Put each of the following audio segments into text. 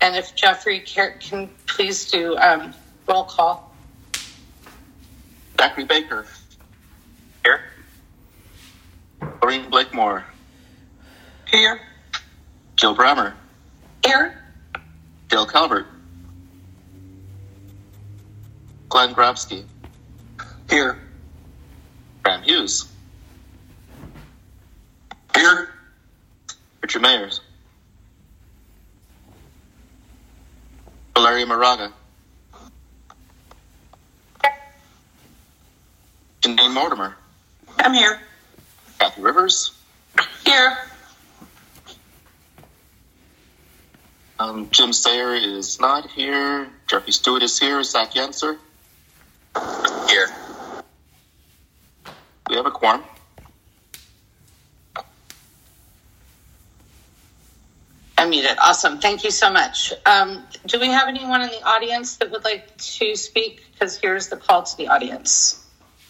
And if Jeffrey can please do roll call. Zachary Baker. Here. Lorraine Blakemore. Here. Jill Brammer. Here. Dale Calvert. Glenn Grabsky. Here. Graham Hughes. Here. Richard Mayers. Valeria Moraga. Janine Mortimer. I'm here. Kathy Rivers. Here. Jim Sayer is not here. Jeffrey Stewart is here. Zach Yenser. Here. We have a quorum. Unmuted. Awesome. Thank you so much. Do we have anyone in the audience that would like to speak? Because here's the call to the audience.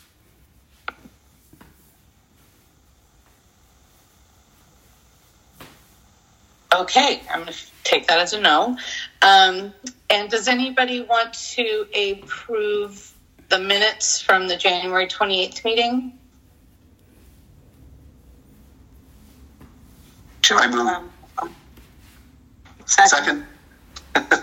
Okay, I'm going to take that as a no. And does anybody want to approve the minutes from the January 28th meeting? Should I move? Second. I'm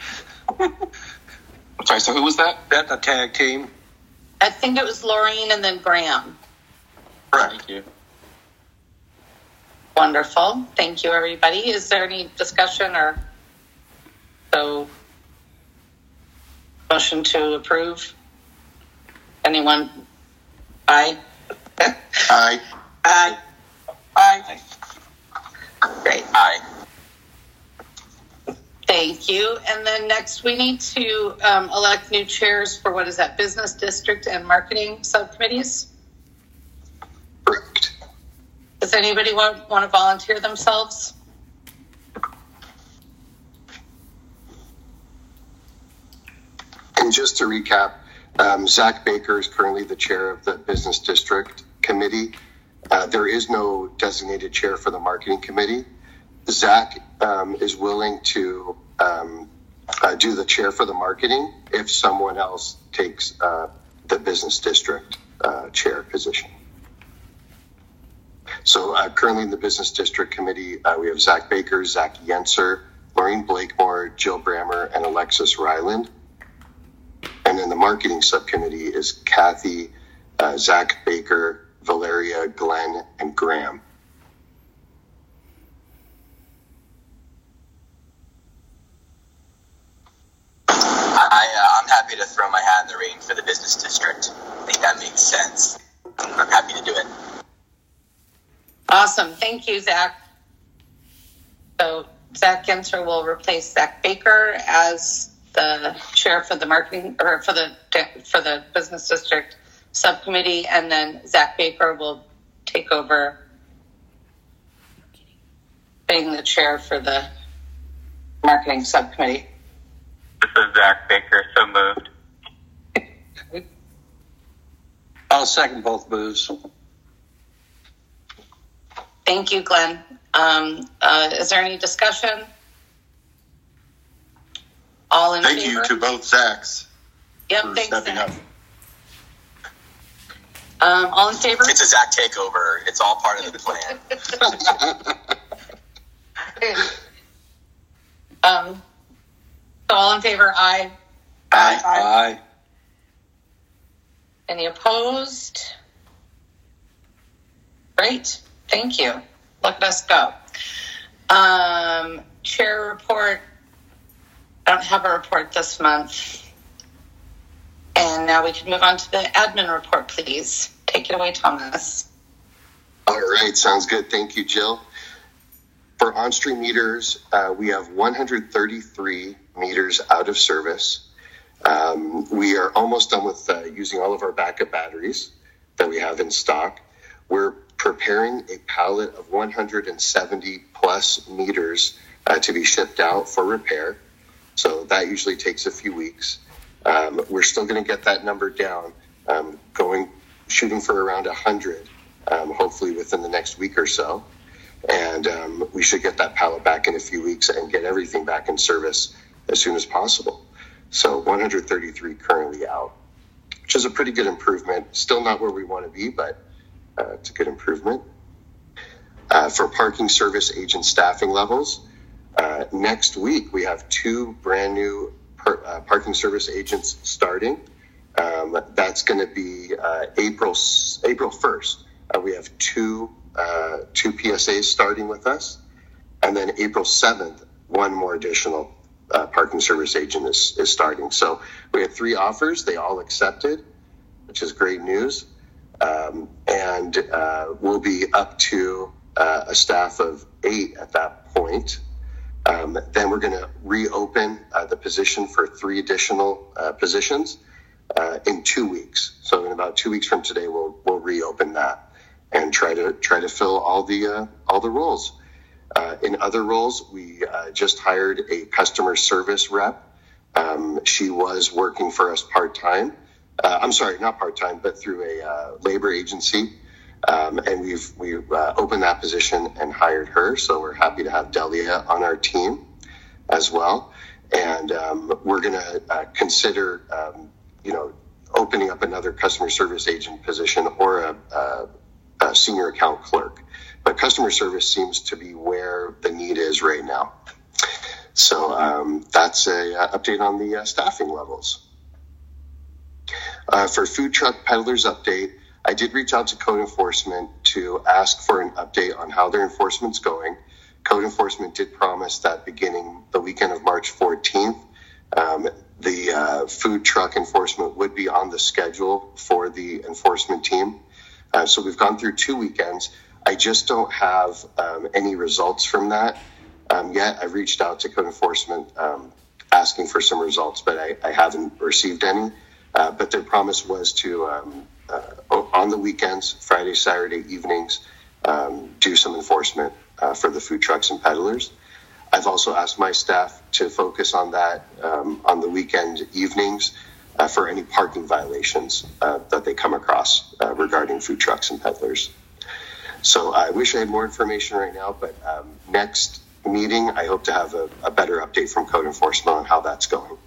sorry, so who was that? That's a tag team. I think it was Laureen and then Graham. Thank you. Wonderful. Thank you, everybody. Is there any discussion or so? Motion to approve? Anyone? Aye. Aye. Aye. Aye. Great. Aye. Thank you. And then next we need to elect new chairs for what is that, business district and marketing subcommittees? Correct. Does anybody want to volunteer themselves? And just to recap, Zach Baker is currently the chair of the business district committee. There is no designated chair for the marketing committee. Zach is willing to do the chair for the marketing if someone else takes the business district chair position. So currently in the business district committee, we have Zach Baker, Zach Yenser, Maureen Blakemore, Jill Brammer, and Alexis Ryland. And then the marketing subcommittee is Kathy, Zach Baker, Valeria, Glenn, and Graham. I'm happy to throw my hat in the ring for the business district. I think that makes sense. I'm happy to do it. Awesome. Thank you, Zach. So Zach Genser will replace Zach Baker as the chair for the marketing or for the business district subcommittee, and then Zach Baker will take over being the chair for the marketing subcommittee. This is Zach Baker, so moved. I'll second both moves. Thank you, Glenn. Is there any discussion? All in favor? Thank you to both Zachs Yep, for thanks, stepping Zach. up. All in favor? It's a Zach takeover. It's all part of the plan. So all in favor, aye. Aye. Aye. Any opposed? Great. Thank you. Look at us go. Chair report. I don't have a report this month. And now we can move on to the admin report, please. Take it away, Thomas. All right, sounds good. Thank you, Jill. For on-stream meters, we have 133 meters out of service. We are almost done with using all of our backup batteries that we have in stock. We're preparing a pallet of 170 plus meters to be shipped out for repair. So that usually takes a few weeks. We're still going to get that number down, shooting for around 100, hopefully within the next week or so. And we should get that pallet back in a few weeks and get everything back in service as soon as possible. So 133 currently out, which is a pretty good improvement. Still not where we want to be, but it's a good improvement. For parking service agent staffing levels, next week we have 2 brand new parking service agents starting. That's going to be April 1st. We have two PSAs starting with us, and then April 7th, one more additional parking service agent is starting. So we had 3 offers. They all accepted, which is great news. And we'll be up to a staff of 8 at that point. Then we're going to reopen the position for 3 additional positions in 2 weeks. So in about 2 weeks from today, we'll reopen that and try to fill all the roles. In other roles, we just hired a customer service rep. She was working for us part-time. I'm sorry, not part-time, but through a labor agency. And we've opened that position and hired her. So we're happy to have Delia on our team as well. And we're going to consider, opening up another customer service agent position or a senior account clerk. But customer service seems to be where the need is right now. So that's a update on the staffing levels. For food truck peddlers update, I did reach out to code enforcement to ask for an update on how their enforcement's going. Code enforcement did promise that beginning the weekend of March 14th, the food truck enforcement would be on the schedule for the enforcement team. So we've gone through 2 weekends. I just don't have any results from that yet. I've reached out to code enforcement asking for some results, but I haven't received any. But their promise was to, on the weekends, Friday, Saturday evenings, do some enforcement for the food trucks and peddlers. I've also asked my staff to focus on that on the weekend evenings for any parking violations that they come across regarding food trucks and peddlers. So I wish I had more information right now, but next meeting, I hope to have a better update from code enforcement on how that's going.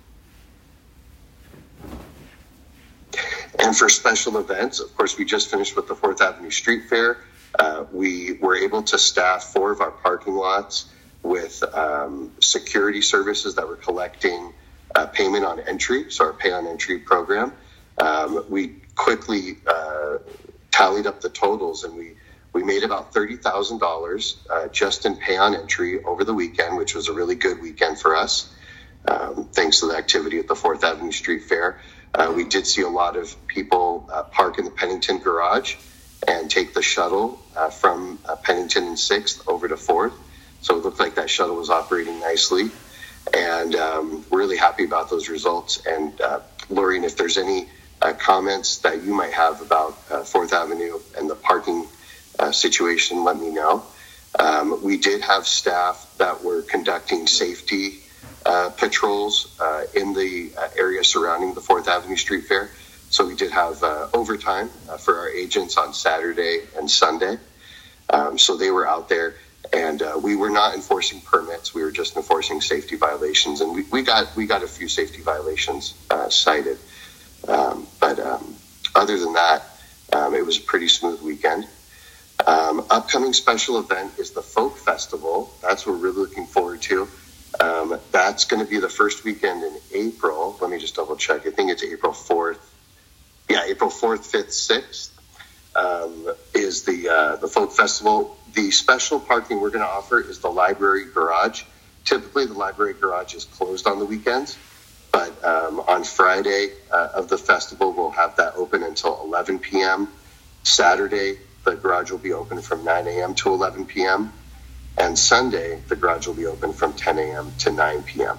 And for special events, of course, we just finished with the 4th Avenue Street Fair. We were able to staff 4 of our parking lots with security services that were collecting payment on entry, so our pay on entry program. We quickly tallied up the totals, and we made about $30,000 just in pay on entry over the weekend, which was a really good weekend for us, thanks to the activity at the 4th Avenue Street Fair. We did see a lot of people park in the Pennington garage and take the shuttle from Pennington and 6th over to 4th. So it looked like that shuttle was operating nicely. And we're really happy about those results. And Lorraine, if there's any comments that you might have about 4th Avenue and the parking situation, let me know. We did have staff that were conducting safety patrols in the area surrounding the 4th Avenue Street Fair. So we did have overtime for our agents on Saturday and Sunday. So they were out there, and we were not enforcing permits. We were just enforcing safety violations, and we got a few safety violations cited. But other than that, it was a pretty smooth weekend. Upcoming special event is the Folk Festival. That's what we're really looking forward to. That's going to be the first weekend in April. Let me just double check. I think it's April 4th. Yeah, April 4th, 5th, 6th is the Folk Festival. The special parking we're going to offer is the library garage. Typically, the library garage is closed on the weekends, but on Friday of the festival, we'll have that open until 11 p.m. Saturday, the garage will be open from 9 a.m. to 11 p.m. And Sunday, the garage will be open from 10 a.m. to 9 p.m.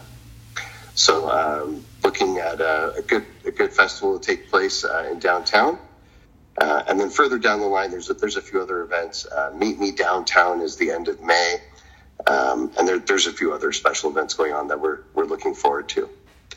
So looking at a good festival to take place in downtown. And then further down the line, there's a few other events. Meet Me Downtown is the end of May. And there's a few other special events going on that we're looking forward to.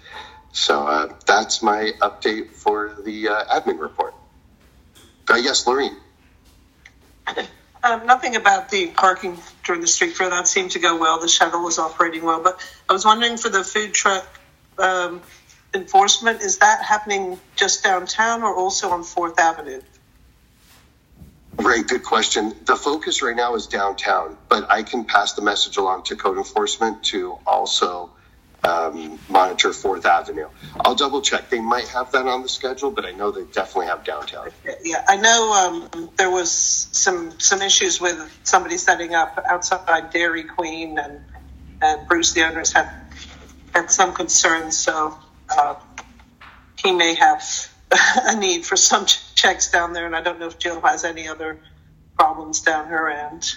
So that's my update for the admin report. Yes, Lorraine. Nothing about the parking during the street fair. That seemed to go well. The shuttle was operating well. But I was wondering for the food truck enforcement, is that happening just downtown or also on 4th Avenue? Right, good question. The focus right now is downtown, but I can pass the message along to code enforcement to also monitor 4th Avenue. I'll double check. They might have that on the schedule, but I know they definitely have downtown. Yeah, I know there was some issues with somebody setting up outside Dairy Queen, and Bruce, the owners, had some concerns, so he may have a need for some checks down there, and I don't know if Jill has any other problems down her end.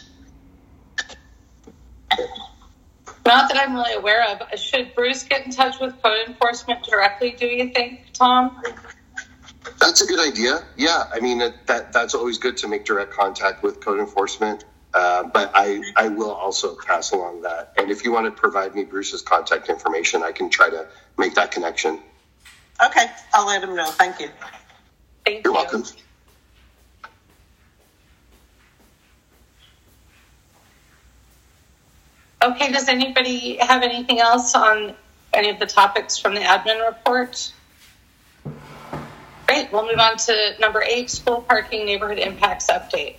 Not that I'm really aware of. Should Bruce get in touch with code enforcement directly, do you think, Tom? That's a good idea. Yeah, I mean, that's always good to make direct contact with code enforcement. But I will also pass along that. And if you want to provide me Bruce's contact information, I can try to make that connection. Okay, I'll let him know. Thank you. Thank You're you. welcome. Okay, does anybody have anything else on any of the topics from the admin report? Great, we'll move on to number 8, school parking neighborhood impacts update.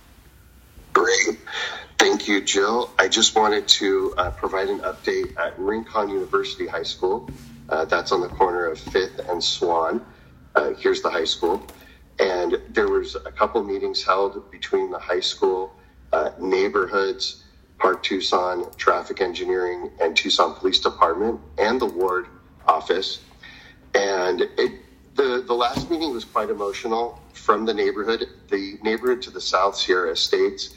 Great. Thank you, Jill. I just wanted to provide an update at Rincon University High School. That's on the corner of 5th and Swan. Here's the high school. And there was a couple meetings held between the high school, neighborhoods, Park Tucson, traffic engineering, and Tucson Police Department, and the ward office. And the last meeting was quite emotional from the neighborhood. The neighborhood to the south, Sierra Estates,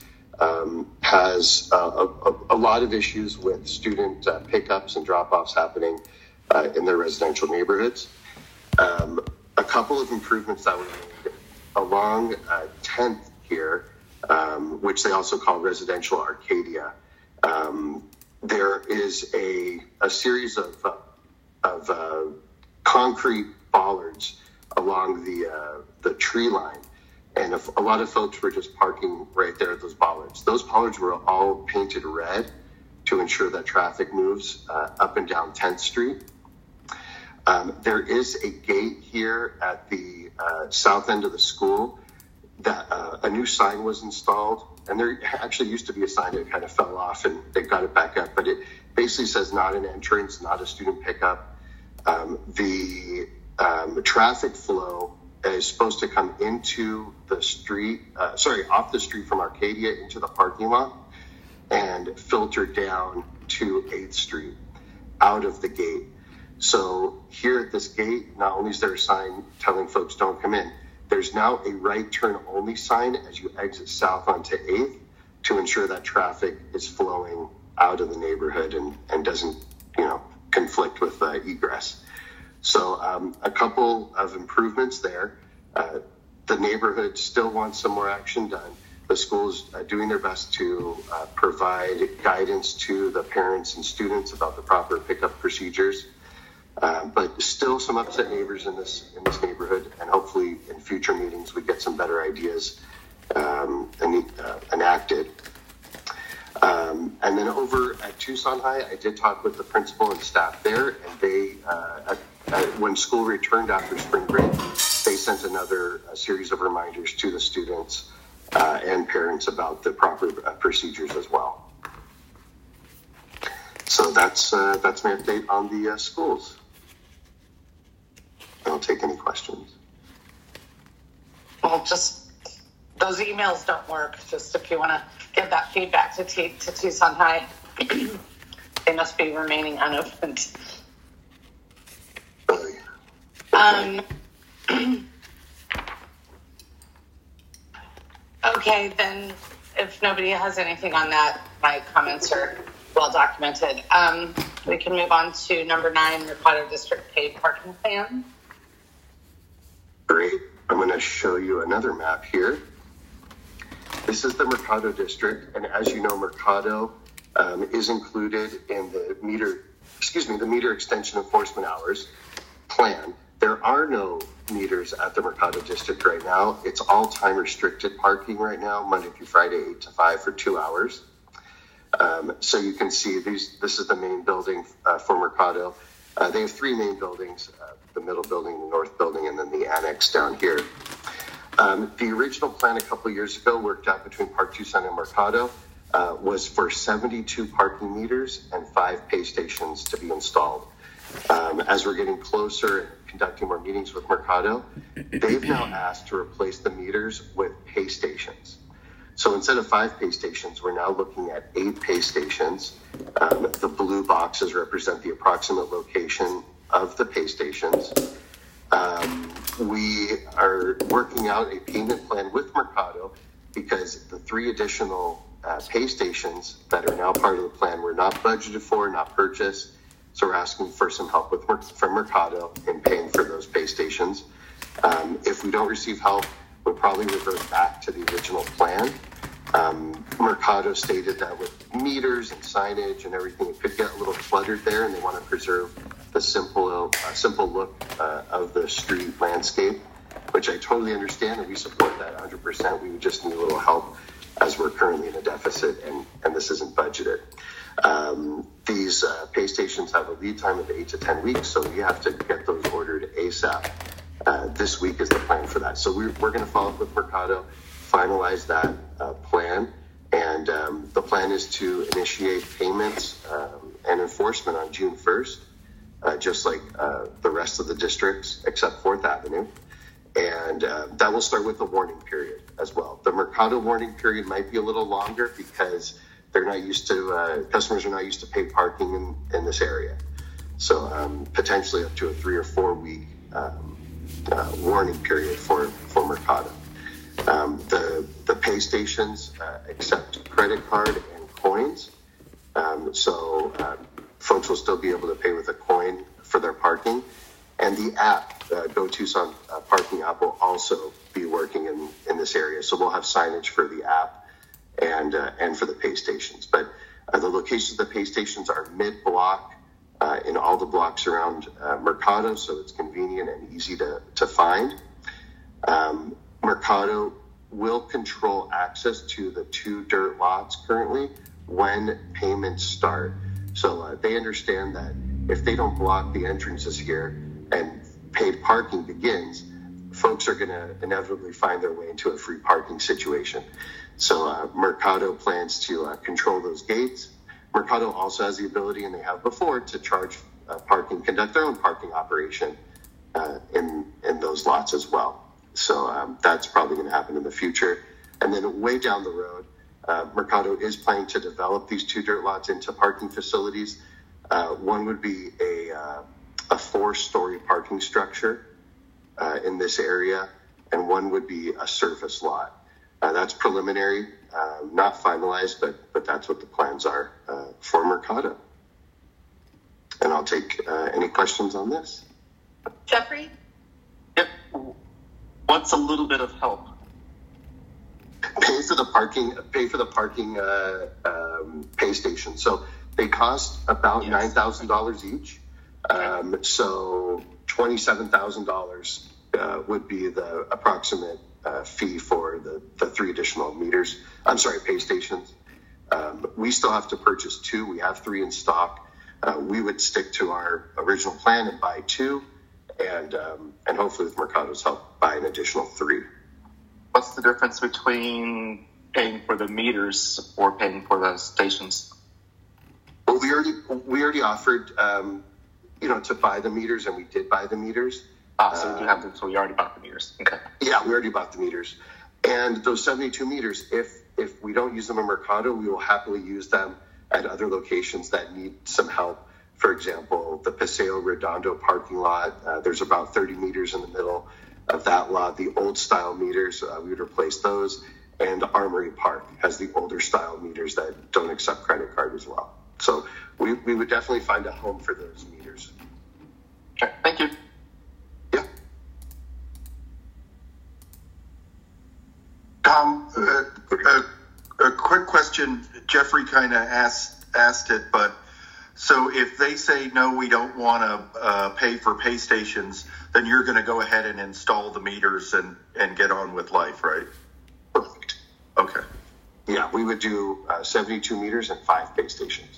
has a lot of issues with student pickups and drop-offs happening in their residential neighborhoods. A couple of improvements that were made along 10th here, which they also call Residential Arcadia. There is a series of concrete bollards along the tree line. And a lot of folks were just parking right there at those bollards. Those bollards were all painted red to ensure that traffic moves up and down 10th Street. There is a gate here at the south end of the school that a new sign was installed. And there actually used to be a sign that kind of fell off and they got it back up. But it basically says not an entrance, not a student pickup. The traffic flow is supposed to come into the street, off the street from Arcadia into the parking lot and filter down to 8th Street out of the gate. So here at this gate, not only is there a sign telling folks don't come in, there's now a right turn only sign as you exit south onto 8th to ensure that traffic is flowing out of the neighborhood and doesn't, conflict with egress. So a couple of improvements there. The neighborhood still wants some more action done. The school's doing their best to provide guidance to the parents and students about the proper pickup procedures. But still some upset neighbors in this neighborhood, and hopefully in future meetings we get some better ideas enacted. And then over at Tucson High, I did talk with the principal and staff there, and they, when school returned after spring break, they sent another series of reminders to the students and parents about the proper procedures as well. So that's my update on the schools. I'll take any questions. Well, just those emails don't work. Just if you want to give that feedback to Tucson High, they must be remaining unopened. Okay, then if nobody has anything on that, my comments are well documented. We can move on to number 9, Mercado District paid parking plan. Great. I'm going to show you another map here. This is the Mercado District, and as you know, Mercado is included in the meter extension enforcement hours plan There are no meters at the Mercado District right now. It's all time restricted parking right now, Monday through Friday, 8 to 5 for 2 hours. So you can see this is the main building for Mercado. They have three main buildings, the middle building, the north building, and then the annex down here. The original plan a couple of years ago worked out between Park Tucson and Mercado was for 72 parking meters and 5 pay stations to be installed. As we're getting closer and conducting more meetings with Mercado, they've now asked to replace the meters with pay stations. So instead of 5 pay stations, we're now looking at 8 pay stations. The blue boxes represent the approximate location of the pay stations. We are working out a payment plan with Mercado because the 3 additional pay stations that are now part of the plan were not budgeted for, not purchased. So we're asking for some help from Mercado in paying for those pay stations. If we don't receive help, we'll probably revert back to the original plan. Mercado stated that with meters and signage and everything, it could get a little cluttered there, and they want to preserve the simple look of the street landscape, which I totally understand, and we support that 100%. We would just need a little help as we're currently in a deficit and this isn't budgeted. These pay stations have a lead time of 8 to 10 weeks, so we have to get those ordered ASAP. This week is the plan for that. So we're going to follow up with Mercado, finalize that plan, and the plan is to initiate payments and enforcement on June 1st, just like the rest of the districts except 4th Avenue. And that will start with the warning period as well. The Mercado warning period might be a little longer because they're not used to, customers are not used to paid parking in this area. So potentially up to a 3 or 4 week warning period for Mercado. The pay stations accept credit card and coins. So folks will still be able to pay with a coin for their parking. And the app, Go Tucson Parking app, will also be working in this area. So we'll have signage for the app and for the pay stations. But the locations of the pay stations are mid-block in all the blocks around Mercado, so it's convenient and easy to find. Mercado will control access to the 2 dirt lots currently when payments start. So they understand that if they don't block the entrances here and paid parking begins, folks are going to inevitably find their way into a free parking situation. So Mercado plans to control those gates. Mercado also has the ability, and they have before, to charge parking, conduct their own parking operation in those lots as well. So that's probably going to happen in the future. And then way down the road, Mercado is planning to develop these 2 dirt lots into parking facilities. One would be a 4-story parking structure in this area, and one would be a surface lot. That's preliminary, not finalized, but that's what the plans are for Mercado. And I'll take any questions on this. Jeffrey? Yep. What's a little bit of help? Pay for the parking pay station. So they cost about $9,000 each. So $27,000 would be the approximate fee for the 3 additional meters. I'm sorry, pay stations. We still have to purchase 2. We have 3 in stock. We would stick to our original plan and buy 2, and hopefully with Mercado's help, buy an additional 3. What's the difference between paying for the meters or paying for the stations? Well, we already offered, to buy the meters, and we did buy the meters. So we do have them. So we already bought the meters. Okay. Yeah, we already bought the meters, and those 72 meters. If we don't use them in Mercado, we will happily use them at other locations that need some help. For example, the Paseo Redondo parking lot. There's about 30 meters in the middle of that lot. The old style meters, we would replace those. And Armory Park has the older style meters that don't accept credit card as well. So we would definitely find a home for those meters. Okay, thank you. Yeah. Tom, a quick question. Jeffrey kind of asked it, but So if they say, no, we don't want to pay for pay stations, then you're going to go ahead and install the meters and get on with life, right? Perfect. Okay. Yeah, we would do 72 meters and 5 pay stations.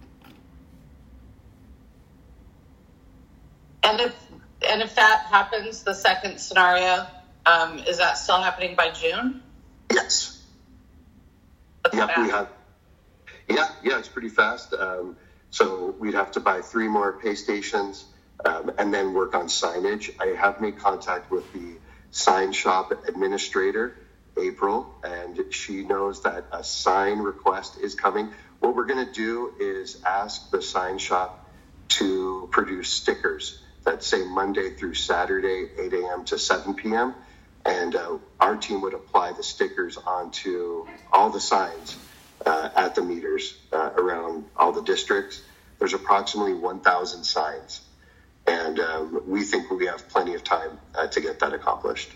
And if that happens, the second scenario, is that still happening by June? Yes. That's Yep, fast. we have. Yeah, it's pretty fast. So we'd have to buy 3 more pay stations and then work on signage. I have made contact with the sign shop administrator, April, and she knows that a sign request is coming. What we're going to do is ask the sign shop to produce stickers that say Monday through Saturday, 8 a.m. to 7 p.m. And our team would apply the stickers onto all the signs at the meters around all the districts. There's approximately 1,000 signs, and we think we have plenty of time to get that accomplished.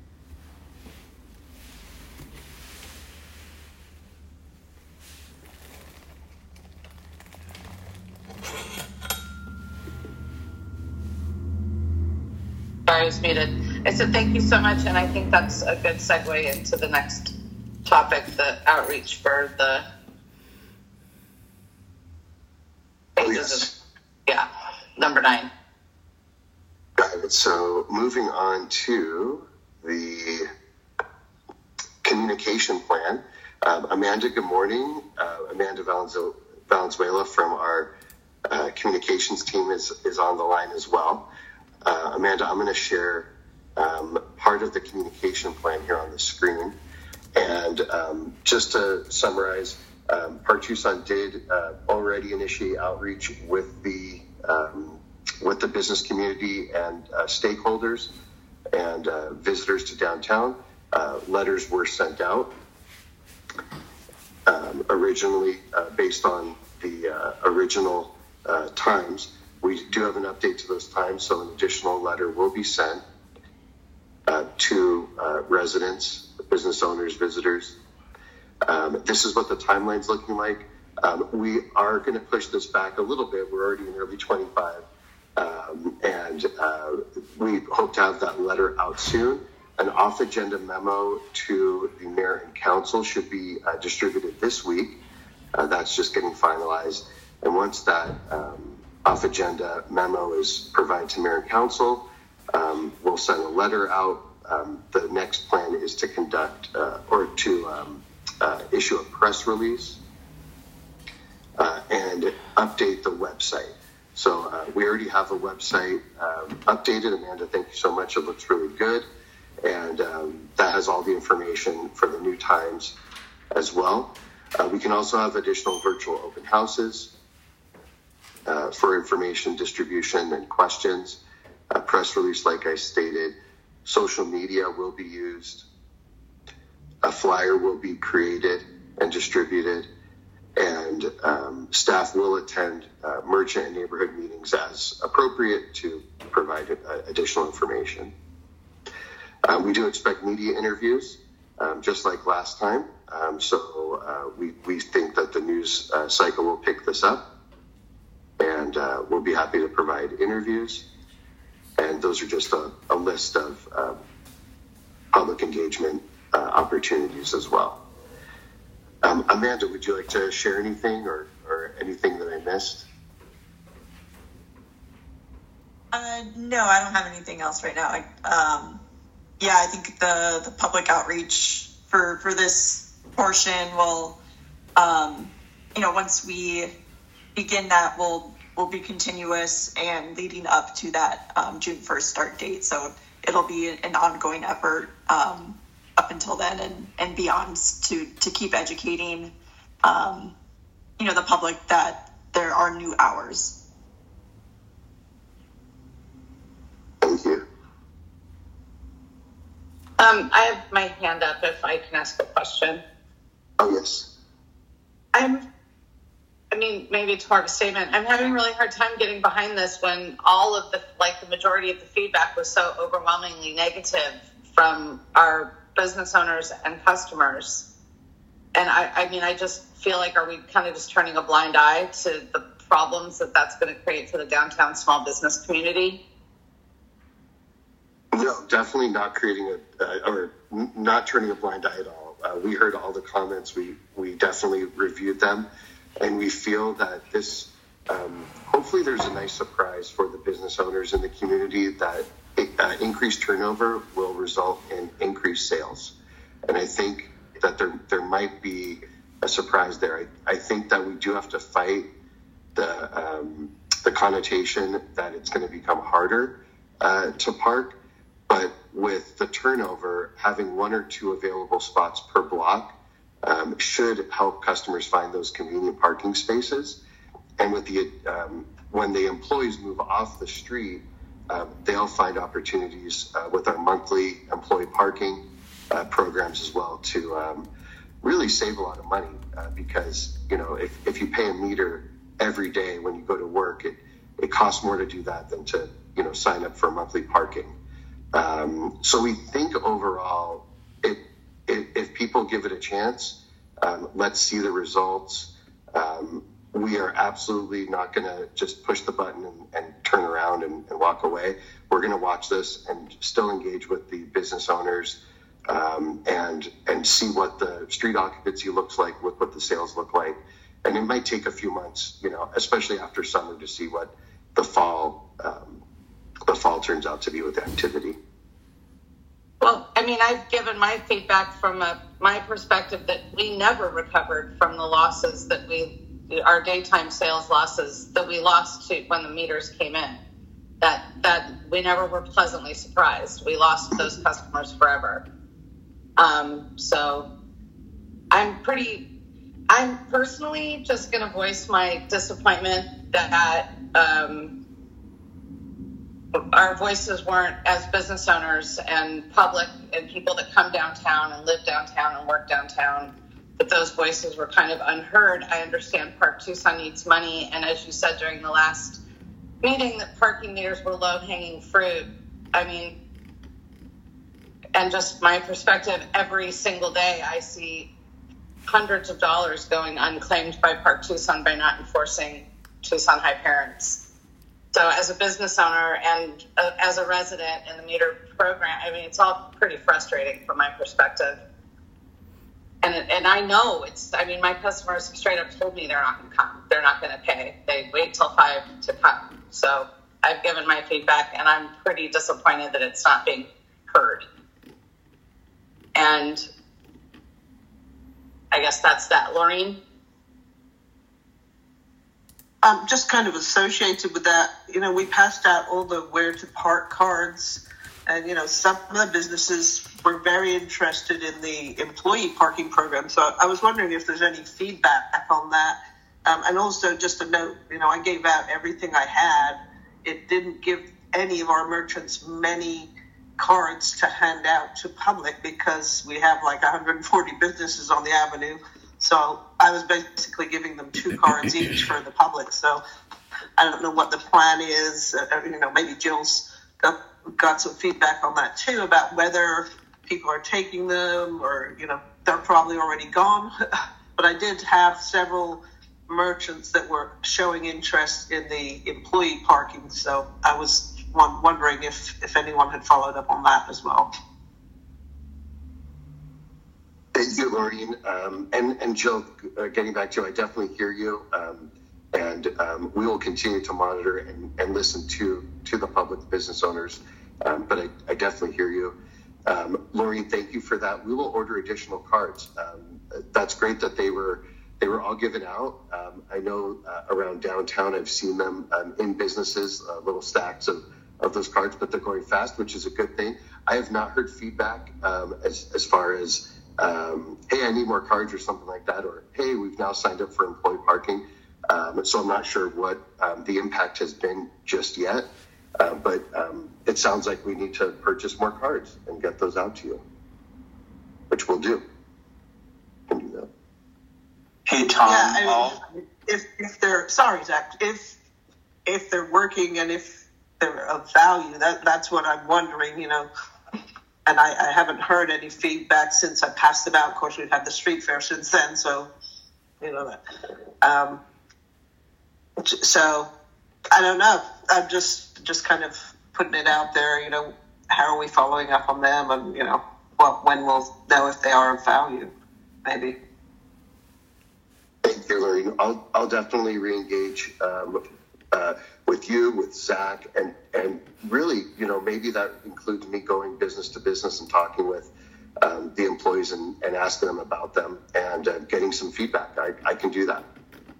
Sorry, I was muted. I said thank you so much, and I think that's a good segue into the next topic, the outreach for the Yes. Yeah, number 9. Got it. So moving on to the communication plan. Amanda, good morning. Amanda Valenzuela from our communications team is on the line as well. Amanda, I'm going to share part of the communication plan here on the screen. And just to summarize, Park Tucson did already initiate outreach with the business community and stakeholders and visitors to downtown. Letters were sent out originally based on the original times. We do have an update to those times, so an additional letter will be sent to residents, business owners, visitors. This is what the timeline's looking like. We are going to push this back a little bit. We're already in early 25, and we hope to have that letter out soon. An off-agenda memo to the mayor and council should be distributed this week. That's just getting finalized. And once that off-agenda memo is provided to mayor and council, we'll send a letter out. The next plan is to conduct or to issue a press release and update the website. So we already have a website updated. Amanda, thank you so much. It looks really good. And that has all the information for the new times as well. We can also have additional virtual open houses for information distribution and questions. A press release, like I stated. Social media will be used. A flyer will be created and distributed. And staff will attend merchant and neighborhood meetings as appropriate to provide additional information. We do expect media interviews, just like last time. So we think that the news cycle will pick this up, and we'll be happy to provide interviews. And those are just a list of public engagement opportunities as well. Amanda, would you like to share anything or anything that I missed? No, I don't have anything else right now. I think the public outreach for this portion will, once we begin that, will be continuous and leading up to that June 1st start date. So it'll be an ongoing effort up until then and beyond to keep educating, the public that there are new hours. Thank you. I have my hand up if I can ask a question. Oh, yes. Maybe it's more of a statement. I'm having a really hard time getting behind this when all of the majority of the feedback was so overwhelmingly negative from our business owners and customers. And I just feel like, are we kind of just turning a blind eye to the problems that that's going to create for the downtown small business community? No, definitely not creating or not turning a blind eye at all. We heard all the comments. We definitely reviewed them, and we feel that this, hopefully there's a nice surprise for the business owners in the community that increased turnover will result in increased sales. And I think that there might be a surprise there. I think that we do have to fight the connotation that it's going to become harder to park. But with the turnover, having 1 or 2 available spots per block should help customers find those convenient parking spaces. And with the when the employees move off the street, they'll find opportunities with our monthly employee parking programs as well to really save a lot of money because, you know, if you pay a meter every day when you go to work, it costs more to do that than to, you know, sign up for monthly parking. So we think overall, if people give it a chance, let's see the results. We are absolutely not going to just push the button and turn around and walk away. We're going to watch this and still engage with the business owners and see what the street occupancy looks like, what the sales look like. And it might take a few months, you know, especially after summer, to see what the fall turns out to be with the activity. Well, I mean, I've given my feedback from my perspective that we never recovered from the losses that our daytime sales losses that we lost to when the meters came in. That we never were pleasantly surprised. We lost those customers forever. So I'm personally just going to voice my disappointment that our voices weren't, as business owners and public and people that come downtown and live downtown and work downtown, that those voices were kind of unheard. I understand Park Tucson needs money, and as you said during the last meeting, that parking meters were low-hanging fruit. I mean, and just my perspective, every single day I see hundreds of dollars going unclaimed by Park Tucson by not enforcing Tucson High Parents. So as a business owner and as a resident in the meter program, I mean, it's all pretty frustrating from my perspective. And I know my customers straight up told me they're not going to come. They're not going to pay. They wait till 5 to come. So I've given my feedback, and I'm pretty disappointed that it's not being heard. And I guess that's that. Laureen? Just kind of associated with that, you know, we passed out all the where to park cards, and, you know, some of the businesses were very interested in the employee parking program. So I was wondering if there's any feedback on that. And also just a note, you know, I gave out everything I had. It didn't give any of our merchants many cards to hand out to public because we have like 140 businesses on the avenue. So I was basically giving them 2 cards each for the public. So I don't know what the plan is. You know, maybe Jill's got some feedback on that too, about whether people are taking them or, you know, they're probably already gone. But I did have several merchants that were showing interest in the employee parking. So I was wondering if anyone had followed up on that as well. Thank you, Laureen. And Jill, getting back to you, I definitely hear you. And we will continue to monitor and listen to the public business owners. But I definitely hear you. Laureen, thank you for that. We will order additional cards. That's great that they were all given out. I know around downtown I've seen them in businesses, little stacks of those cards, but they're going fast, which is a good thing. I have not heard feedback as far as hey, I need more cards or something like that, or hey, we've now signed up for employee parking. So I'm not sure what the impact has been just yet, but it sounds like we need to purchase more cards and get those out to you, which we'll do. Can do that. Hey, Tom. Yeah, I mean, if they're sorry, Zach. If they're working and if they're of value, that's what I'm wondering. You know. And I haven't heard any feedback since I passed them out. Of course, we've had the street fair since then, so, you know, that. So I don't know. I'm just kind of putting it out there. How are we following up on them, and when we'll know if they are of value, maybe. Thank you, Lorraine. I'll definitely reengage with you, with Zach, and really, maybe that includes me going business to business and talking with the employees and asking them about them and getting some feedback. I can do that.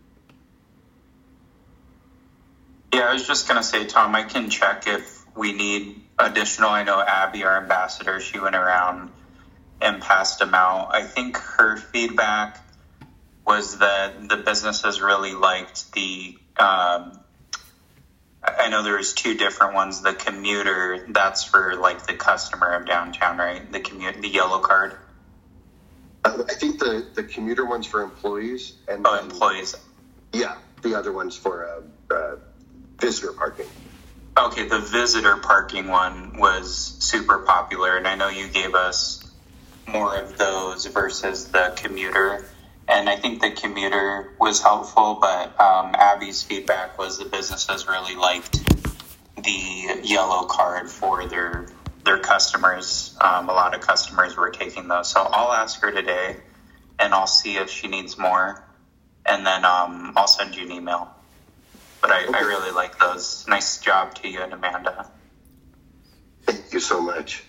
Yeah, I was just going to say, Tom, I can check if we need additional. I know Abby, our ambassador, she went around and passed them out. I think her feedback was that the businesses really liked the, I know there was two different ones. The commuter, that's for like the customer of downtown, right? The yellow card. I think the commuter one's for employees. And employees. Yeah, the other one's for visitor parking. Okay, the visitor parking one was super popular, and I know you gave us more of those versus the commuter. And I think the commuter was helpful, but Abby's feedback was the businesses really liked the yellow card for their customers. A lot of customers were taking those. So I'll ask her today, and I'll see if she needs more, and then I'll send you an email. But I really like those. Nice job to you and Amanda. Thank you so much.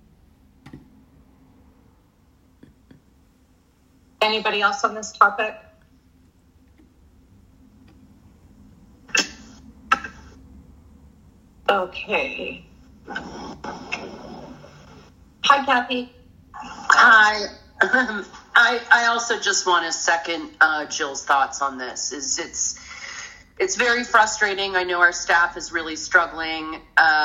Anybody else on this topic? Okay. Hi, Kathy. Hi. I also just want to second Jill's thoughts on this. It's very frustrating. I know our staff is really struggling.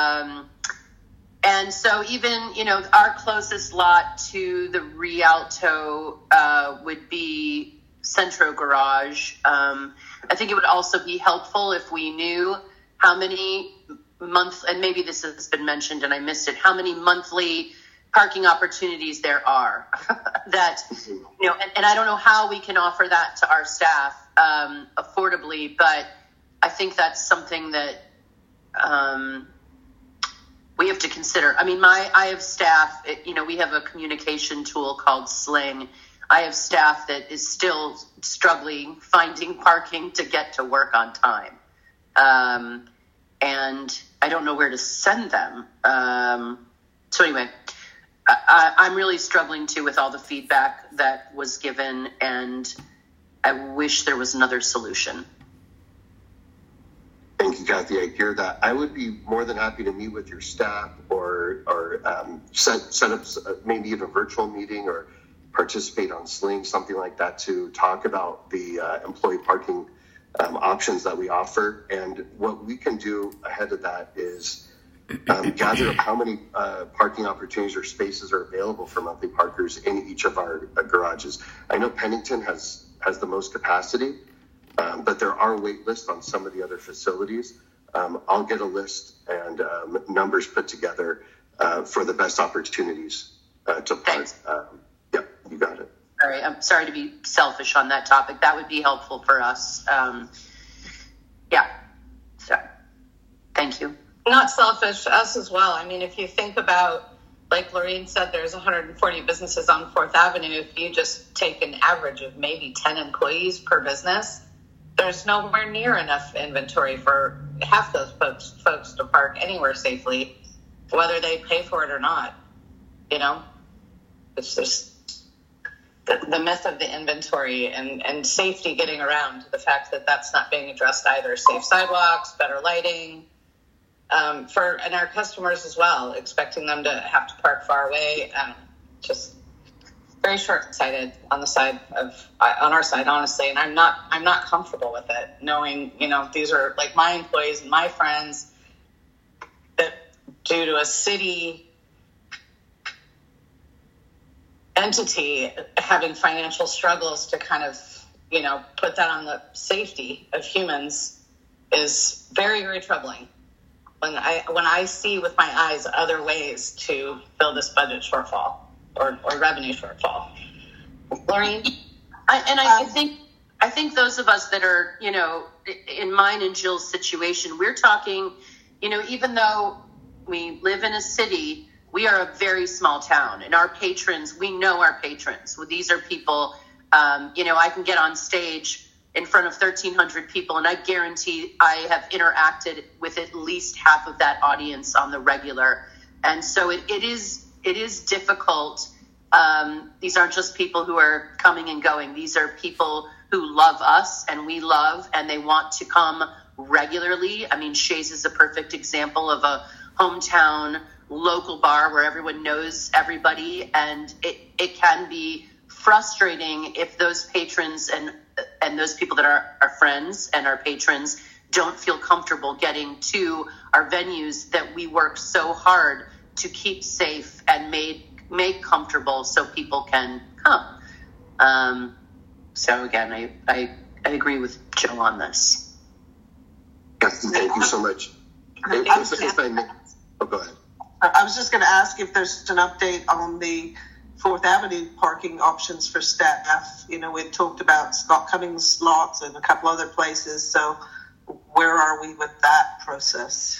And so even, our closest lot to the Rialto would be Centro Garage. I think it would also be helpful if we knew how many and maybe this has been mentioned and I missed it, how many monthly parking opportunities there are that, and I don't know how we can offer that to our staff affordably, but I think that's something that we have to consider. I mean, I have staff, we have a communication tool called Sling. I have staff that is still struggling finding parking to get to work on time. And I don't know where to send them. So anyway, I'm really struggling too with all the feedback that was given, and I wish there was another solution. Thank you, Kathy. I hear that. I would be more than happy to meet with your staff or set up maybe even a virtual meeting or participate on Sling, something like that, to talk about the employee parking options that we offer. And what we can do ahead of that is gather up how many parking opportunities or spaces are available for monthly parkers in each of our garages. I know Pennington has the most capacity, but there are wait lists on some of the other facilities. I'll get a list and numbers put together for the best opportunities to park. Yeah, you got it. All right. I'm sorry to be selfish on that topic. That would be helpful for us. Yeah. So, thank you. Not selfish, us as well. I mean, if you think about, like Lorraine said, there's 140 businesses on 4th Avenue. If you just take an average of maybe 10 employees per business, there's nowhere near enough inventory for half those folks to park anywhere safely, whether they pay for it or not. It's just the myth of the inventory and safety getting around, the fact that that's not being addressed either. Safe sidewalks, better lighting, and our customers as well, expecting them to have to park far away. Just very short-sighted on our side, honestly. And I'm not comfortable with it, knowing, these are like my employees and my friends that due to a city entity having financial struggles to kind of, put that on the safety of humans is very, very troubling. When I see with my eyes other ways to fill this budget shortfall or revenue shortfall. Lorraine? I think I think those of us that are, you know, in mine and Jill's situation, we're talking, you know, even though we live in a city, we are a very small town, and our patrons, we know our patrons. Well, these are people, you know, I can get on stage in front of 1,300 people, and I guarantee I have interacted with at least half of that audience on the regular. And so it is difficult. These aren't just people who are coming and going. These are people who love us and we love, and they want to come regularly. I mean, Shays is a perfect example of a hometown local bar where everyone knows everybody, and it can be frustrating if those patrons and those people that are our friends and our patrons don't feel comfortable getting to our venues that we work so hard to keep safe and make comfortable so people can come. So again, I agree with Jill on this. Thank you so much. Go ahead. I was just going to ask if there's an update on the 4th Avenue parking options for staff. You know, we talked about Scott Cummings lots and a couple other places. So where are we with that process?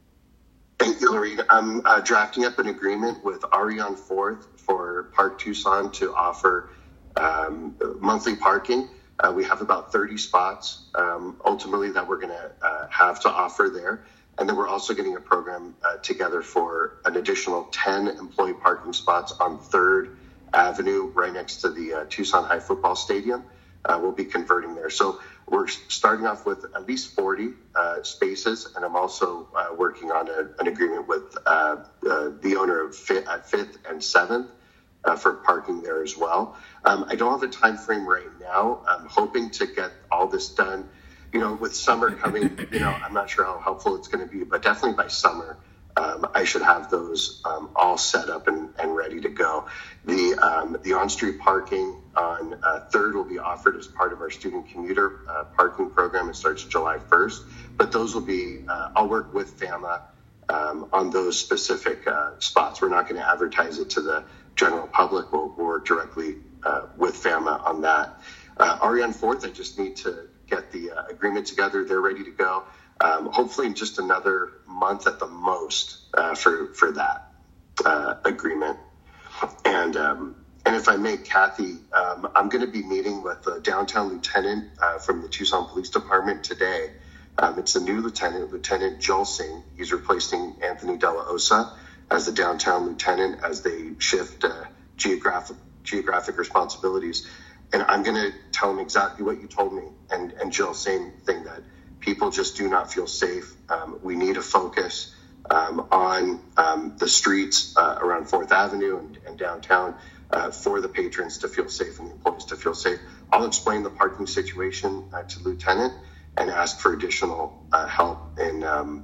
Thank you, Lorene. I'm drafting up an agreement with Ari on 4th for Park Tucson to offer monthly parking. We have about 30 spots ultimately that we're going to have to offer there. And then we're also getting a program together for an additional 10 employee parking spots on 3rd Avenue, right next to the Tucson High Football Stadium. We'll be converting there. So we're starting off with at least 40 spaces, and I'm also working on an agreement with the owner of 5th and 7th for parking there as well. I don't have a time frame right now. I'm hoping to get all this done. You know, with summer coming, you know, I'm not sure how helpful it's going to be, but definitely by summer, I should have those all set up and ready to go. The on-street parking on 3rd will be offered as part of our student commuter parking program. It starts July 1st, but those will be, I'll work with FAMA on those specific spots. We're not going to advertise it to the general public. We'll work directly with FAMA on that. Ari on 4th, I just need to get the agreement together. They're ready to go. Hopefully in just another month at the most for that agreement. And if I may, Kathy, I'm going to be meeting with the downtown lieutenant from the Tucson Police Department today. It's a new lieutenant, Lieutenant Joel Singh. He's replacing Anthony De La Osa as the downtown lieutenant as they shift geographic responsibilities. And I'm going to tell him exactly what you told me. And Jill, same thing, that people just do not feel safe. We need to focus on the streets around 4th Avenue and downtown for the patrons to feel safe and the employees to feel safe. I'll explain the parking situation to Lieutenant and ask for additional help in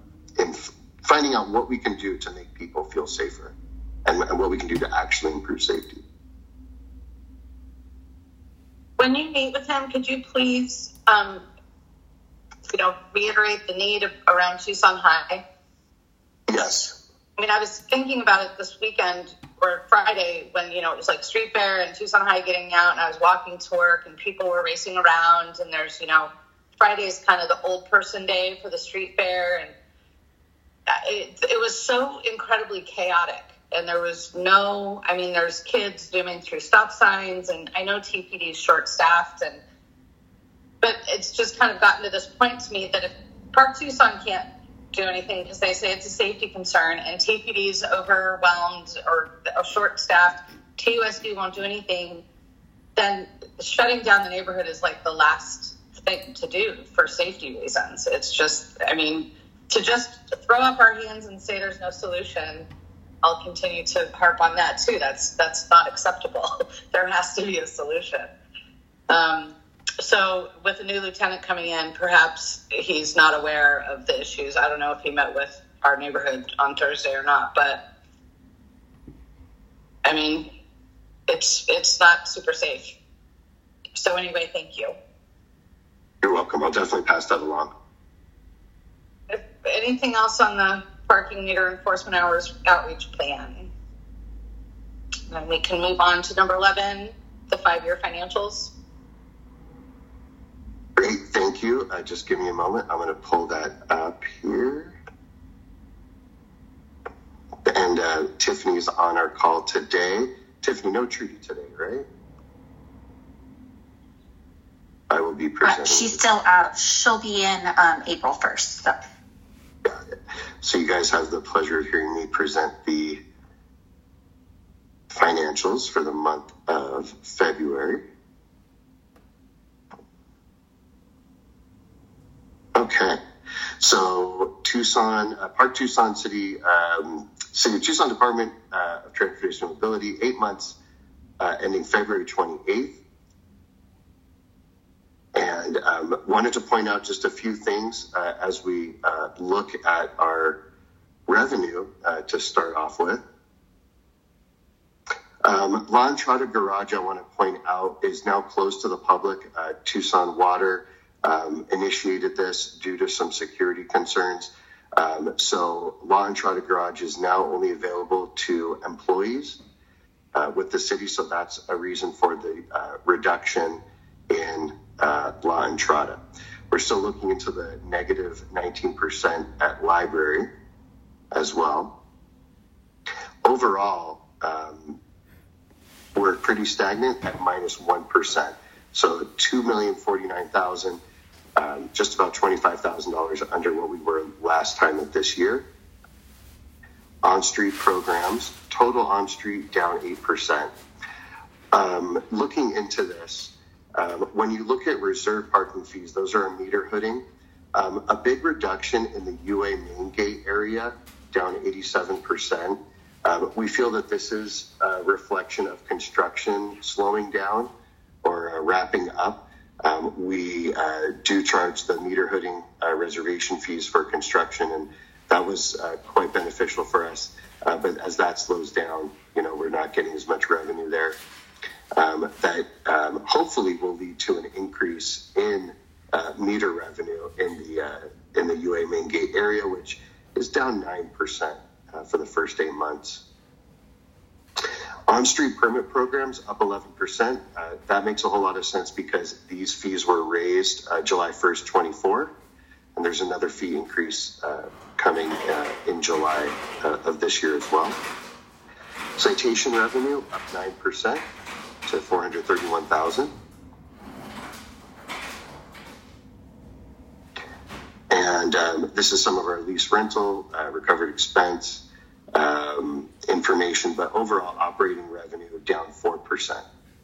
finding out what we can do to make people feel safer and what we can do to actually improve safety. When you meet with him, could you please, reiterate the need around Tucson High? Yes. I mean, I was thinking about it this weekend or Friday when, it was like Street Fair and Tucson High getting out, and I was walking to work and people were racing around, and there's, Friday's kind of the old person day for the Street Fair, and it was so incredibly chaotic. And there was there's kids zooming through stop signs, and I know TPD is short-staffed, but it's just kind of gotten to this point to me that if Park Tucson can't do anything because they say it's a safety concern, and TPD's overwhelmed or short-staffed, TUSD won't do anything, then shutting down the neighborhood is like the last thing to do for safety reasons. It's just, to just throw up our hands and say there's no solution, I'll continue to harp on that too. That's not acceptable. There has to be a solution. So with a new lieutenant coming in, perhaps he's not aware of the issues. I don't know if he met with our neighborhood on Thursday or not, but it's not super safe. So anyway, thank you. You're welcome. I'll definitely pass that along. If anything else on the parking meter enforcement hours outreach plan? And we can move on to number 11, the 5-year financials. Thank you. Just give me a moment. I'm going to pull that up here. And Tiffany's on our call today. Tiffany, no Trudy today, right? I will be presenting. She's still out. She'll be in April 1st. So. Got it. So you guys have the pleasure of hearing me present the financials for the month of February. Okay, so Tucson, Park Tucson City of Tucson Department of Transportation and Mobility, 8 months ending February 28th. And wanted to point out just a few things as we look at our revenue to start off with. La Entrada Garage, I want to point out, is now closed to the public. Tucson Water initiated this due to some security concerns. So La Entrada Garage is now only available to employees with the city. So that's a reason for the reduction in La Entrada. We're still looking into the negative 19% at Library as well. Overall, we're pretty stagnant at minus 1%. So $2,049,000, just about $25,000 under what we were last time of this year. On-street programs, total on-street down 8%. Looking into this, when you look at reserve parking fees, those are a meter hooding. A big reduction in the UA main gate area, down 87%. We feel that this is a reflection of construction slowing down or wrapping up. We do charge the meter hooding reservation fees for construction, and that was quite beneficial for us. But as that slows down, we're not getting as much revenue there. That hopefully will lead to an increase in meter revenue in the UA main gate area, which is down 9% for the first 8 months. On-street permit programs up 11%. That makes a whole lot of sense because these fees were raised July 1st, 24, and there's another fee increase coming in July of this year as well. Citation revenue up 9% to $431,000. And this is some of our lease rental, recovered expense information, but overall operating revenue down 4%.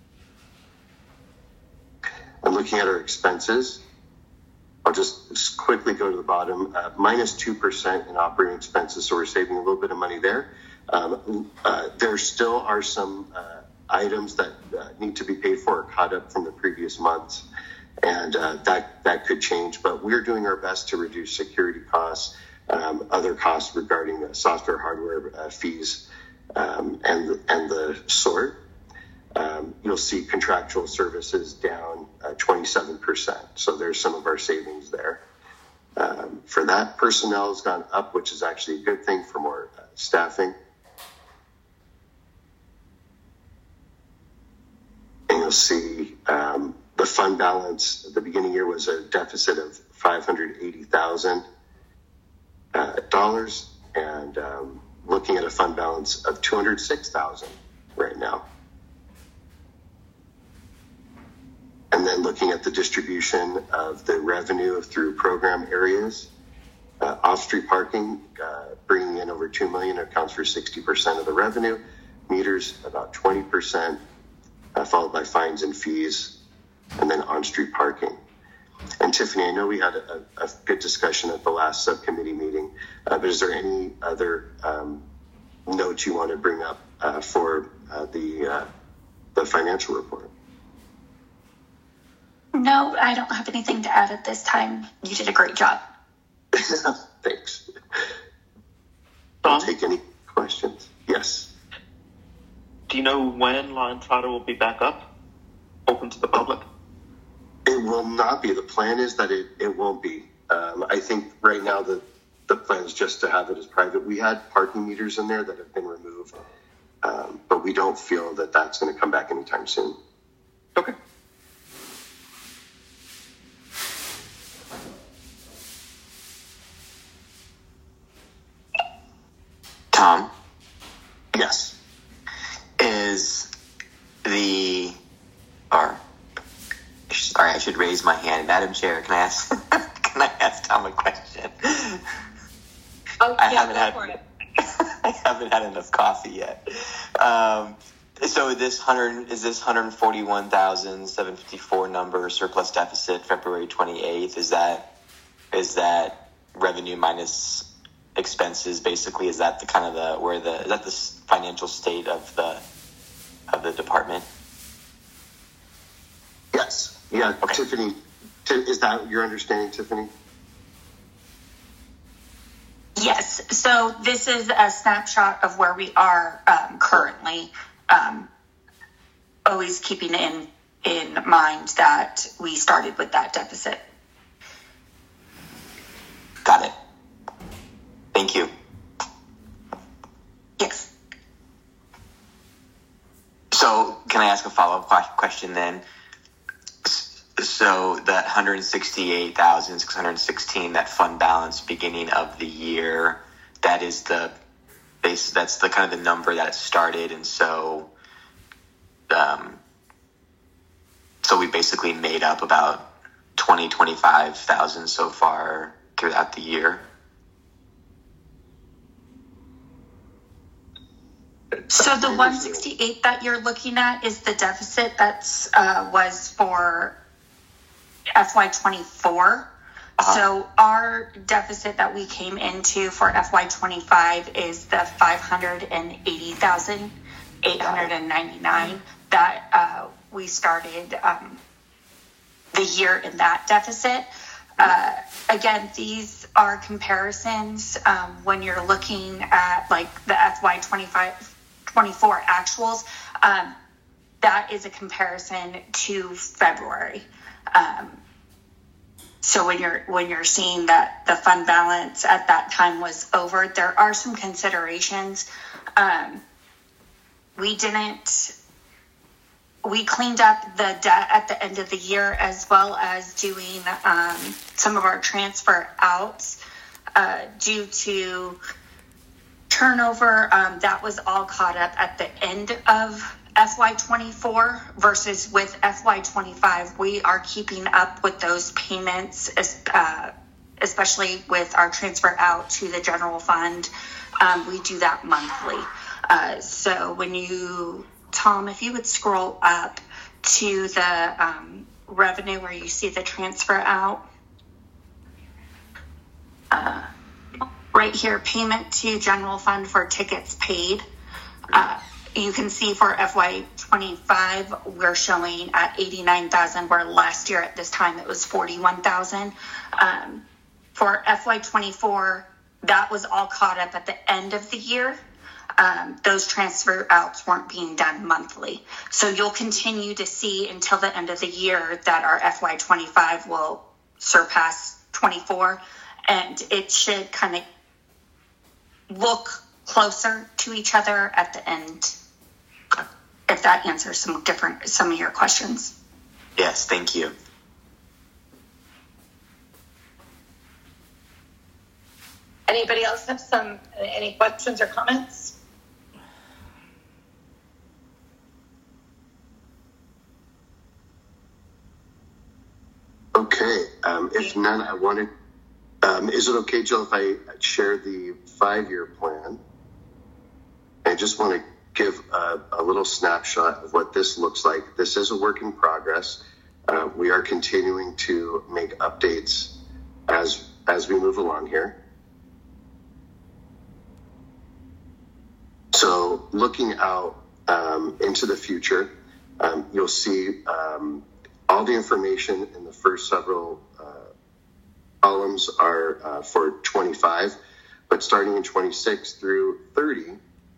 And looking at our expenses, I'll just quickly go to the bottom, minus 2% in operating expenses, so we're saving a little bit of money there. There still are some items that need to be paid for or caught up from the previous months, and that could change, but we're doing our best to reduce security costs, other costs regarding software, hardware fees, and the sort. You'll see contractual services down 27%, so there's some of our savings there. For that, personnel has gone up, which is actually a good thing for more staffing. And you'll see the fund balance at the beginning of the year was a deficit of $580,000, and looking at a fund balance of $206,000 right now. And then looking at the distribution of the revenue through program areas, off-street parking, bringing in over $2 million, accounts for 60% of the revenue. Meters, about 20%, followed by fines and fees, and then on-street parking. And Tiffany, I know we had a good discussion at the last subcommittee meeting, but is there any other notes you want to bring up for the financial report? No, I don't have anything to add at this time. You did a great job. Thanks. I'll take any questions. Yes. Do you know when La Entrada will be back up, open to the public? It will not be. The plan is that it won't be. I think right now the plan is just to have it as private. We had parking meters in there that have been removed, but we don't feel that that's going to come back anytime soon. Okay. Tom, Yes. I should raise my hand. Madam Chair, can I ask can I ask Tom a question? Oh, I yeah, haven't had for it. I haven't had enough coffee yet. So this 141,754 number surplus deficit February 28th, is that revenue minus expenses basically? Is that the kind of is that the financial state of the department? Yes. Yeah, Okay. Tiffany, is that your understanding, Tiffany? Yes. So this is a snapshot of where we are currently. Always keeping in mind that we started with that deficit. Got it. Thank you. Yes. So can I ask a follow-up question then? So that 168,616, that fund balance beginning of the year, that is that's the kind of the number that it started, and so we basically made up about 25,000 so far throughout the year. So the 168 that you're looking at is the deficit that's was for FY24. So our deficit that we came into for FY25 is the 580,899 that we started the year in that deficit. Again, these are comparisons when you're looking at like the FY24 actuals. That is a comparison to February. So when you're seeing that the fund balance at that time was over, there are some considerations. We cleaned up the debt at the end of the year, as well as doing some of our transfer outs due to turnover. That was all caught up at the end of FY24 versus with FY25, we are keeping up with those payments, especially with our transfer out to the general fund. We do that monthly. So when Tom, if you would scroll up to the revenue where you see the transfer out, right here, payment to general fund for tickets paid. You can see for FY25, we're showing at 89,000, where last year at this time it was 41,000. For FY24, that was all caught up at the end of the year. Those transfer outs weren't being done monthly. So you'll continue to see until the end of the year that our FY25 will surpass 24, and it should kind of look closer to each other at the end, if that answers some of your questions. Yes, thank you. Anybody else have any questions or comments? Okay, if none, I wanted, is it okay, Jill, if I share the 5-year plan? I just want to give a little snapshot of what this looks like. This is a work in progress. We are continuing to make updates as we move along here. So looking out into the future, you'll see all the information in the first several columns are for 25, but starting in 26 through 30,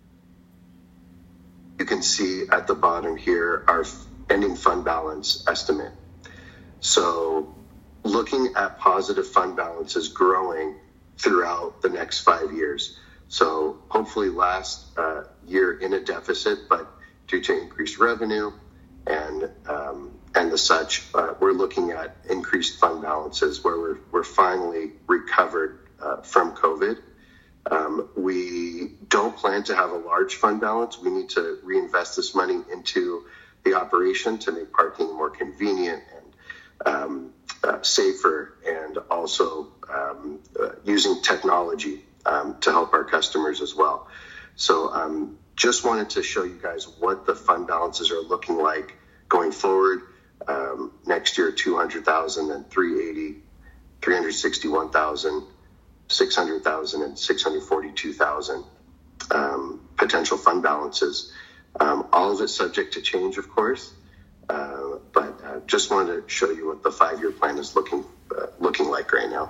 you can see at the bottom here our ending fund balance estimate. So looking at positive fund balances growing throughout the next 5 years. So hopefully last year in a deficit, but due to increased revenue and the such, we're looking at increased fund balances where we're finally recovered from COVID. We don't don't plan to have a large fund balance. We need to reinvest this money into the operation to make parking more convenient and safer, and also using technology to help our customers as well. So just wanted to show you guys what the fund balances are looking like going forward. Next year, 200,000 and 380, 361,000, 600,000 and 642,000 potential fund balances. All of it subject to change, of course, but just wanted to show you what the 5-year plan is looking like right now.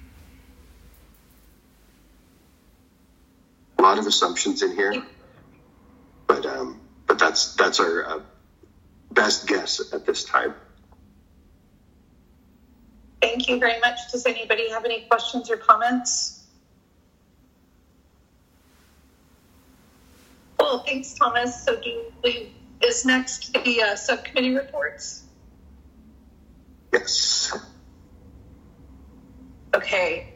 A lot of assumptions in here, but that's our best guess at this time. Thank you very much. Does anybody have any questions or comments? Well, thanks, Thomas. So is next the subcommittee reports? Yes. Okay.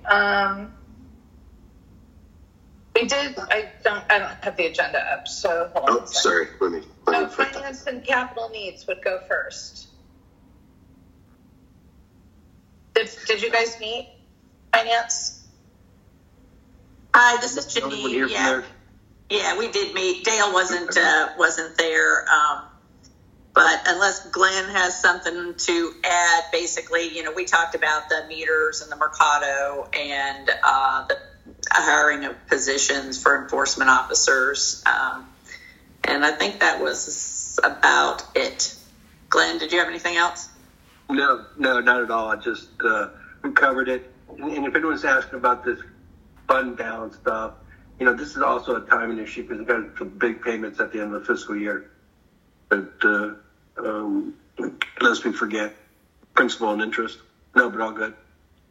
We did. I don't have the agenda up. So hold on. Oh, sorry. Let me finance and capital needs would go first. Did you guys meet finance? Hi, this is Janine. Yeah, we did meet. Dale wasn't there, but unless Glenn has something to add, basically, we talked about the meters and the Mercado and the hiring of positions for enforcement officers, and I think that was about it. Glenn, did you have anything else? No, not at all. I just we covered it. And if anyone's asking about this fund balance stuff, this is also a timing issue because we've got some big payments at the end of the fiscal year. But lest we forget, principal and interest. No, but all good.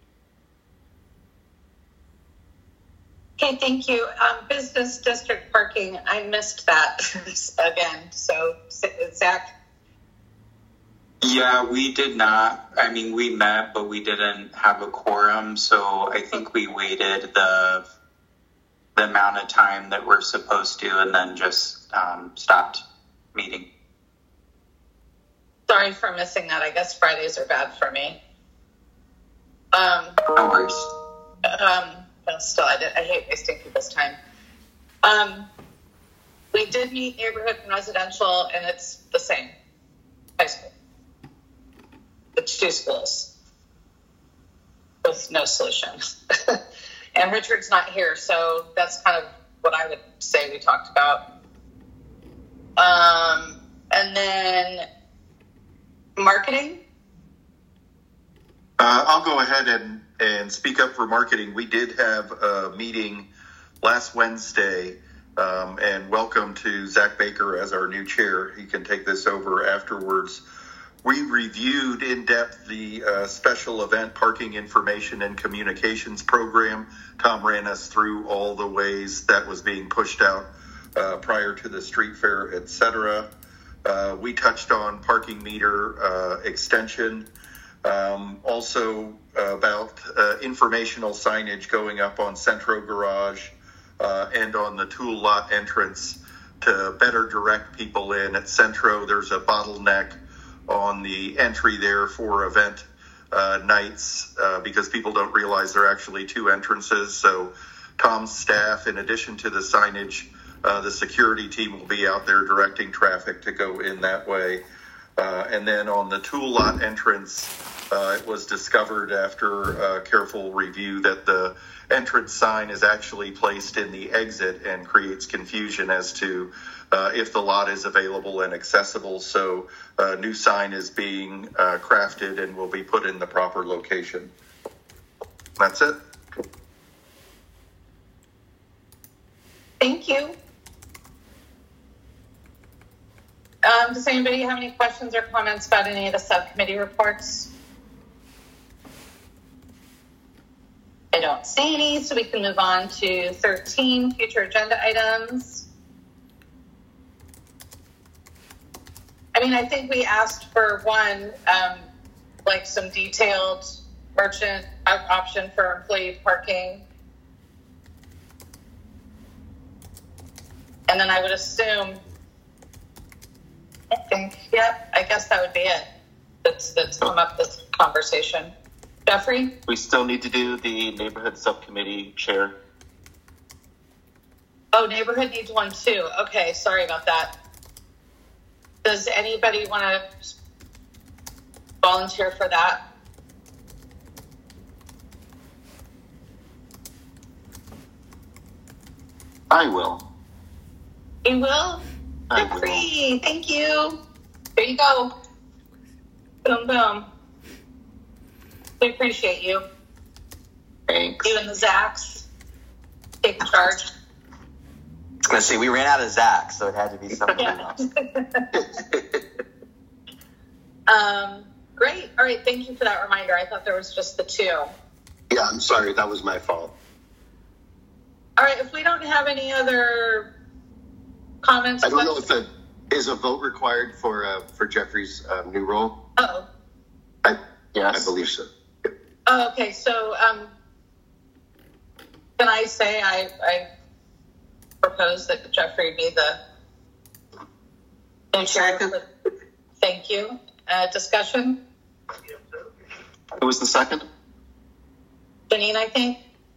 Okay, thank you. Business district parking, I missed that again. So, Zach? Yeah, we did not. I mean, we met, but we didn't have a quorum. So I think we waited the amount of time that we're supposed to and then just stopped meeting. Sorry for missing that. I guess Fridays are bad for me. No worries. But still, I hate wasting people's time. We did meet neighborhood and residential, and it's the same. High school. It's 2 schools with no solution. And Richard's not here, so that's kind of what I would say we talked about. And then marketing. I'll go ahead and speak up for marketing. We did have a meeting last Wednesday, and welcome to Zach Baker as our new chair. He can take this over afterwards. We reviewed in depth the special event parking information and communications program. Tom ran us through all the ways that was being pushed out prior to the street fair, etc. We touched on parking meter extension. Also about informational signage going up on Centro Garage and on the tool lot entrance to better direct people in. At Centro, there's a bottleneck on the entry there for event nights because people don't realize there are actually 2 entrances. So Tom's staff, in addition to the signage, the security team will be out there directing traffic to go in that way. And then on the tool lot entrance, it was discovered after careful review that the entrance sign is actually placed in the exit and creates confusion as to if the lot is available and accessible. So a new sign is being crafted and will be put in the proper location. That's it. Thank you. Does anybody have any questions or comments about any of the subcommittee reports? I don't see any, so we can move on to 13, future agenda items. I think we asked for one, like some detailed merchant option for employee parking. And then I would assume, I guess that would be it. That's come up this conversation. Jeffrey? We still need to do the neighborhood subcommittee chair. Oh, neighborhood needs one too. Okay, sorry about that. Does anybody want to volunteer for that? I will. You will? Jeffrey, thank you. There you go. Boom, boom. We appreciate you. Thanks. You and the Zacks take charge. Let's see, we ran out of Zach, so it had to be somebody else. Great. All right. Thank you for that reminder. I thought there was just the two. Yeah, I'm sorry. That was my fault. All right. If we don't have any other comments, I don't know if is a vote required for Jeffrey's new role. Oh. Yes, I believe so. Oh, okay. So, can I say I propose that Jeffrey be the new chair? Thank you. Discussion? Who was the second? Janine, I think.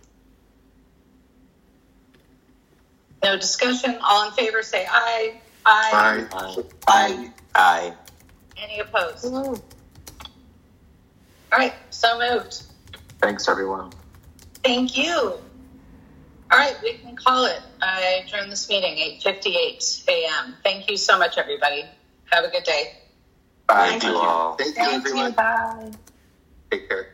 No discussion. All in favor, say aye. Aye. Aye. Aye. Aye. Any opposed? All right. So moved. Thanks, everyone. Thank you. All right. We can call it. I adjourn this meeting, 8:58 a.m. Thank you so much, everybody. Have a good day. Bye. Thank you all. Thank you, everyone. Bye. Take care.